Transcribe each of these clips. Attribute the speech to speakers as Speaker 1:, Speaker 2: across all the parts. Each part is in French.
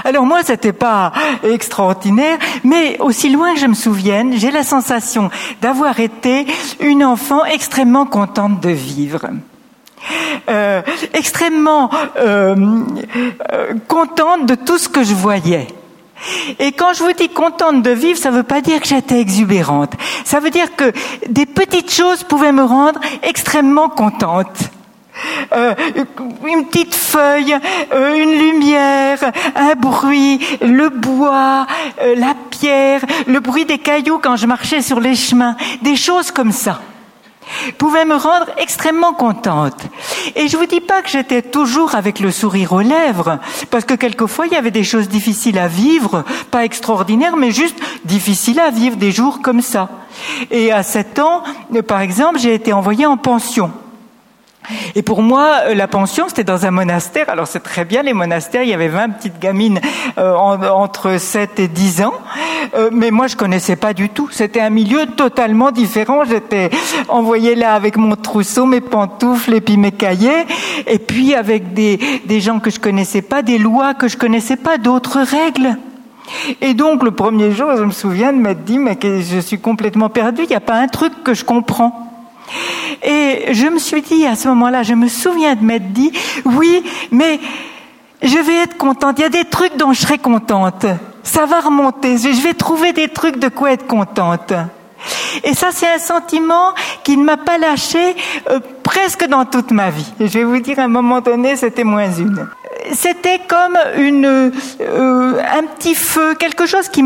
Speaker 1: Alors moi, c'était pas extraordinaire, mais aussi loin que je me souvienne, j'ai la sensation d'avoir été une enfant extrêmement contente de vivre. Extrêmement contente de tout ce que je voyais. Et quand je vous dis contente de vivre, ça veut pas dire que j'étais exubérante. Ça veut dire que des petites choses pouvaient me rendre extrêmement contente. Une petite feuille, une lumière, un bruit, le bois, la pierre, le bruit des cailloux quand je marchais sur les chemins, des choses comme ça pouvaient me rendre extrêmement contente. Et je vous dis pas que j'étais toujours avec le sourire aux lèvres, parce que quelquefois il y avait des choses difficiles à vivre, pas extraordinaires, mais juste difficiles à vivre, des jours comme ça. Et à 7 ans, par exemple, j'ai été envoyée en pension. Et pour moi, la pension, c'était dans un monastère. Alors c'est très bien, les monastères, il y avait 20 petites gamines entre 7 et 10 ans. Mais moi, je connaissais pas du tout. C'était un milieu totalement différent. J'étais envoyée là avec mon trousseau, mes pantoufles et puis mes cahiers. Et puis avec des gens que je connaissais pas, des lois que je connaissais pas, d'autres règles. Et donc, le premier jour, je me souviens de m'être dit, mais que je suis complètement perdue. Il n'y a pas un truc que je comprends. Et je me suis dit à ce moment-là, je me souviens de m'être dit, oui, mais je vais être contente. Il y a des trucs dont je serai contente. Ça va remonter. Je vais trouver des trucs de quoi être contente. Et ça, c'est un sentiment qui ne m'a pas lâché presque dans toute ma vie. Et je vais vous dire, à un moment donné, c'était moins une. C'était comme un petit feu, quelque chose qui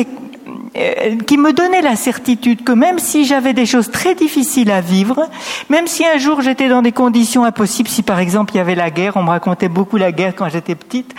Speaker 1: me donnait la certitude que même si j'avais des choses très difficiles à vivre, même si un jour j'étais dans des conditions impossibles, si par exemple il y avait la guerre, on me racontait beaucoup la guerre quand j'étais petite,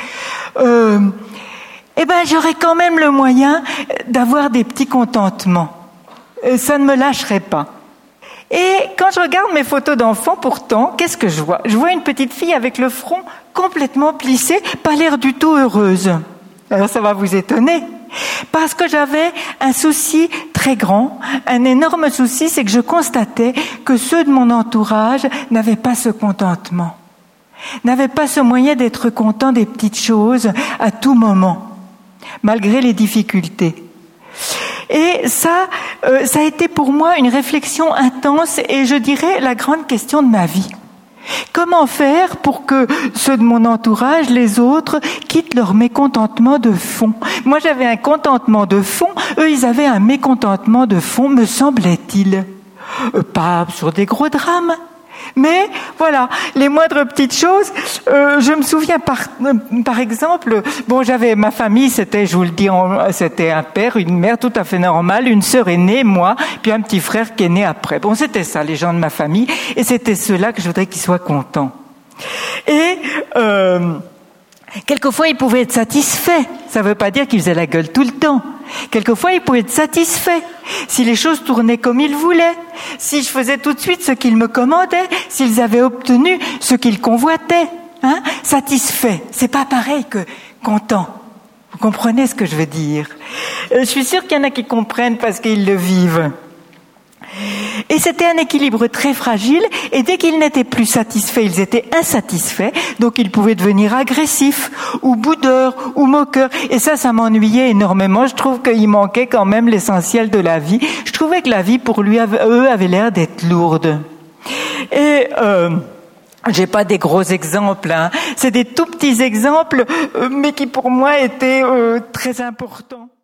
Speaker 1: j'aurais quand même le moyen d'avoir des petits contentements. Ça ne me lâcherait pas. Et quand je regarde mes photos d'enfants, pourtant, qu'est-ce que je vois ? Je vois une petite fille avec le front complètement plissé, pas l'air du tout heureuse. Alors ça va vous étonner. Parce que j'avais un souci très grand, un énorme souci, c'est que je constatais que ceux de mon entourage n'avaient pas ce contentement, n'avaient pas ce moyen d'être contents des petites choses à tout moment, malgré les difficultés. Et ça a été pour moi une réflexion intense et je dirais la grande question de ma vie. Comment faire pour que ceux de mon entourage, les autres, quittent leur mécontentement de fond ? Moi, j'avais un contentement de fond, eux, ils avaient un mécontentement de fond, me semblait-il. Pas sur des gros drames, mais voilà, les moindres petites choses. Je me souviens par exemple, j'avais ma famille, c'était, je vous le dis, c'était un père, une mère tout à fait normale, une sœur aînée, moi, puis un petit frère qui est né après. C'était ça, les gens de ma famille, et c'était ceux-là que je voudrais qu'ils soient contents. Et quelquefois, ils pouvaient être satisfaits. Ça ne veut pas dire qu'ils faisaient la gueule tout le temps. Quelquefois, ils pouvaient être satisfaits. Si les choses tournaient comme ils voulaient, si je faisais tout de suite ce qu'ils me commandaient, s'ils avaient obtenu ce qu'ils convoitaient, satisfaits. C'est pas pareil que content. Vous comprenez ce que je veux dire ? Je suis sûre qu'il y en a qui comprennent parce qu'ils le vivent. Et c'était un équilibre très fragile, et dès qu'ils n'étaient plus satisfaits, ils étaient insatisfaits, donc ils pouvaient devenir agressifs, ou boudeurs, ou moqueurs, et ça m'ennuyait énormément. Je trouve qu'il manquait quand même l'essentiel de la vie. Je trouvais que la vie, pour eux, avait l'air d'être lourde. Et j'ai pas des gros exemples, c'est des tout petits exemples, mais qui pour moi étaient très importants.